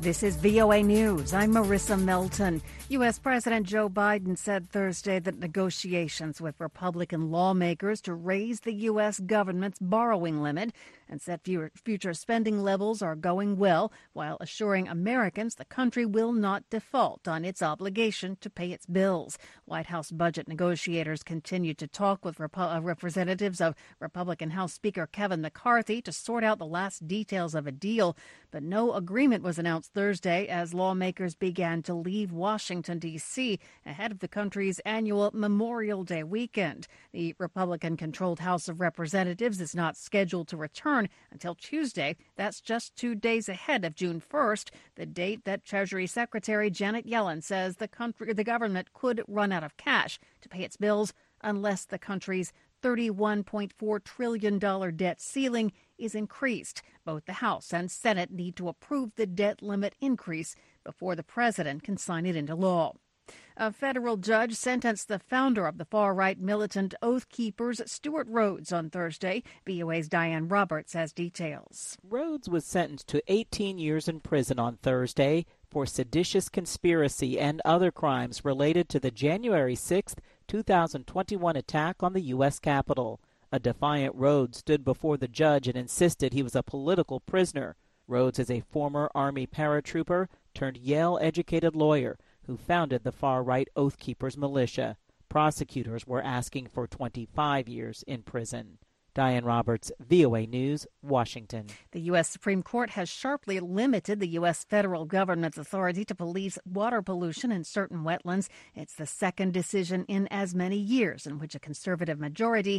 This is VOA News. I'm Marissa Melton. U.S. President Joe Biden said Thursday that negotiations with Republican lawmakers to raise the U.S. government's borrowing limit and set future spending levels are going well, while assuring Americans the country will not default on its obligation to pay its bills. White House budget negotiators continue to talk with representatives of Republican House Speaker Kevin McCarthy to sort out the last details of a deal, but no agreement was announced Thursday as lawmakers began to leave Washington, D.C. ahead of the country's annual Memorial Day weekend. The Republican-controlled House of Representatives is not scheduled to return until Tuesday. That's just 2 days ahead of June 1st, the date that Treasury Secretary Janet Yellen says the government could run out of cash to pay its bills unless the country's $31.4 trillion debt ceiling is increased. Both the House and Senate need to approve the debt limit increase before the president can sign it into law. A federal judge sentenced the founder of the far-right militant Oath Keepers, Stewart Rhodes, on Thursday. VOA's Diane Roberts has details. Rhodes was sentenced to 18 years in prison on Thursday for seditious conspiracy and other crimes related to the January 6, 2021 attack on the U.S. Capitol. A defiant Rhodes stood before the judge and insisted he was a political prisoner. Rhodes is a former Army paratrooper turned Yale-educated lawyer who founded the far-right Oath Keepers militia. Prosecutors were asking for 25 years in prison. Diane Roberts, VOA News, Washington. The U.S. Supreme Court has sharply limited the U.S. federal government's authority to police water pollution in certain wetlands. It's the second decision in as many years in which a conservative majority